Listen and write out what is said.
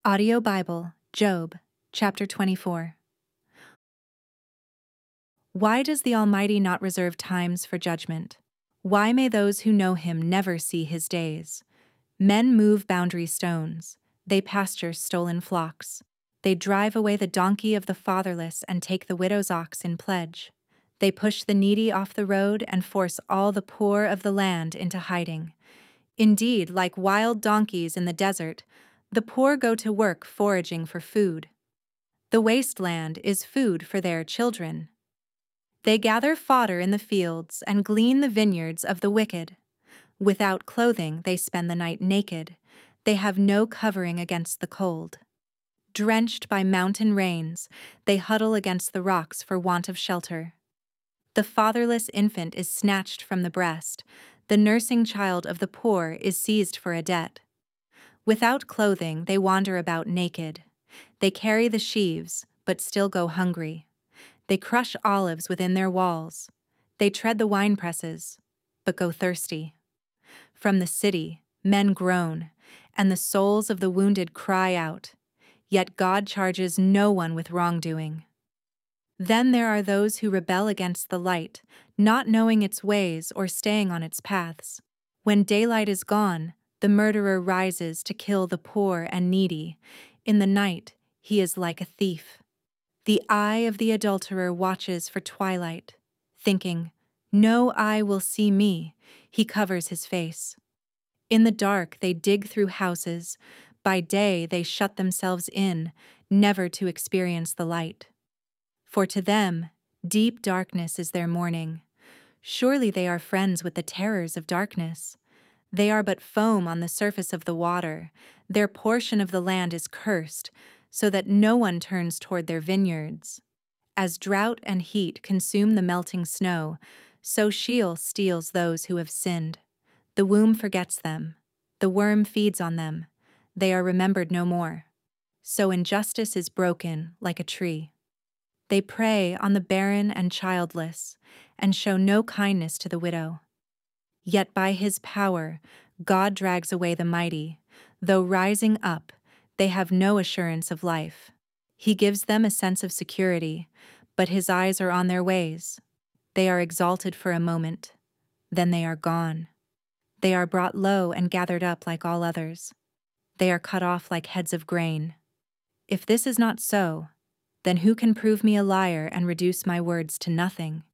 Audio Bible, Job, chapter 24. Why does the Almighty not reserve times for judgment? Why may those who know Him never see His days? Men move boundary stones. They pasture stolen flocks. They drive away the donkey of the fatherless and take the widow's ox in pledge. They push the needy off the road and force all the poor of the land into hiding. Indeed, like wild donkeys in the desert, the poor go to work foraging for food. The wasteland is food for their children. They gather fodder in the fields and glean the vineyards of the wicked. Without clothing, they spend the night naked. They have no covering against the cold. Drenched by mountain rains, they huddle against the rocks for want of shelter. The fatherless infant is snatched from the breast. The nursing child of the poor is seized for a debt. Without clothing, they wander about naked. They carry the sheaves, but still go hungry. They crush olives within their walls. They tread the winepresses, but go thirsty. From the city, men groan, and the souls of the wounded cry out. Yet God charges no one with wrongdoing. Then there are those who rebel against the light, not knowing its ways or staying on its paths. When daylight is gone, the murderer rises to kill the poor and needy. In the night, he is like a thief. The eye of the adulterer watches for twilight, thinking, "No eye will see me." He covers his face. In the dark, they dig through houses. By day, they shut themselves in, never to experience the light. For to them, deep darkness is their morning. Surely they are friends with the terrors of darkness. They are but foam on the surface of the water. Their portion of the land is cursed, so that no one turns toward their vineyards. As drought and heat consume the melting snow, so Sheol steals those who have sinned. The womb forgets them. The worm feeds on them. They are remembered no more. So injustice is broken like a tree. They prey on the barren and childless, and show no kindness to the widow. Yet by His power, God drags away the mighty. Though rising up, they have no assurance of life. He gives them a sense of security, but His eyes are on their ways. They are exalted for a moment, then they are gone. They are brought low and gathered up like all others. They are cut off like heads of grain. If this is not so, then who can prove me a liar and reduce my words to nothing?